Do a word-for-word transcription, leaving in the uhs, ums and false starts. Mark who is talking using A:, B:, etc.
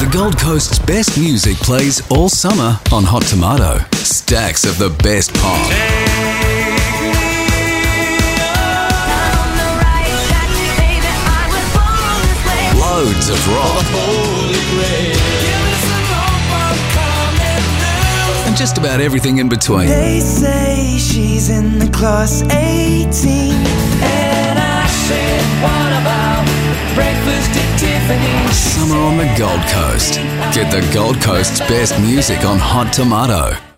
A: The Gold Coast's best music plays all summer on Hot Tomato. Stacks of the best pop. Loads of rock. And just about everything in between.
B: They say she's in the class eighteen. And I said, what about breakfast at Tiffany's?
A: Summer on the Gold Coast. Get the Gold Coast's best music on Hot Tomato.